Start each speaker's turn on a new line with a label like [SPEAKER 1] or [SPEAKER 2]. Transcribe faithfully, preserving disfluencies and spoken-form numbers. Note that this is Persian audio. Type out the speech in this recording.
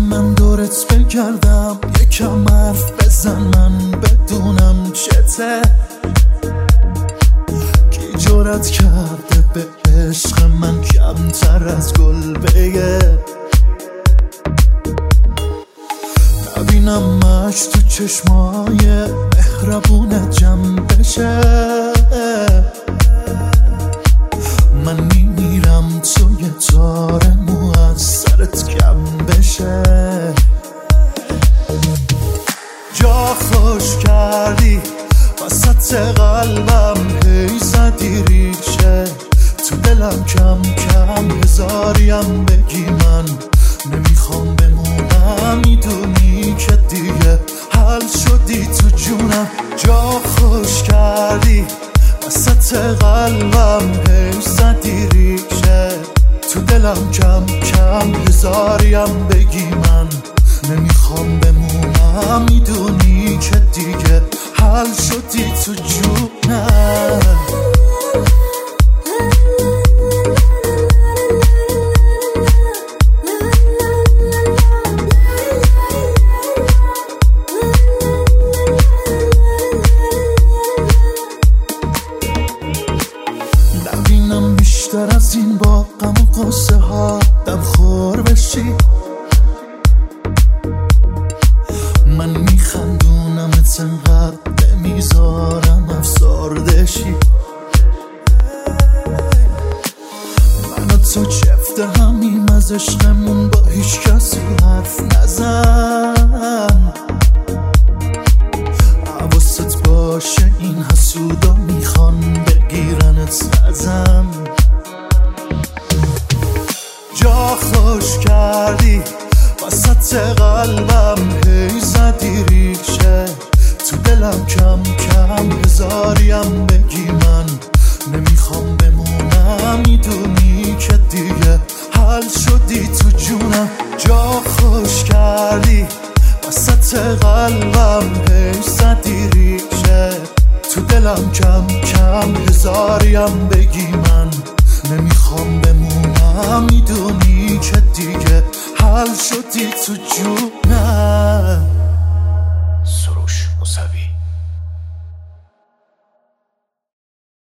[SPEAKER 1] من دورت بگردم، یکم حرف بزن من بدونم چته. کی جرأت کرده به عشق من کمتر از گل بگه؟ نبینم مش تو چشمای مهربونت جمع بشه. من میمیرم تو یه تار مو از سرت کم بشه. جا خوش کردی وسط قلبم، هی زدی ریشه تو دلم، کم کم هزاریم بگی من نمیخوام بمونم. میدونی که دیگه حل شدی تو جونم. جا خوش کردی وسط قلبم، هی زدی ریشه تو دلم، کم کم هزاریم بگی من نمیخوام بمونم. میدونی که دیگه حل شدی تو جونم. نبینم بیشتر از این با غم و قصه ها دم خور بشی. من میخندونمت انقدر نمیذارم افسرده شی. من و تو چفته همیم از عشقمون، با هیچ کسی حرف نزن. حواست باشه این حسودا میخوان بگیرنت نزن. جا خوش کردی وسط قلبم، هی زدی ریشه تو دلم، کم کم هزاریم بگی من نمیخوام بمونم. میدونی که دیگه حل شدی تو جونم. جا خوش کردی وسط قلبم، هی زدی ریشه تو دلم، کم کم هزاریم بگی من نمیخوام بمونم. میدونی که دیگه حل شدی تو جونم.
[SPEAKER 2] سروش موسوی.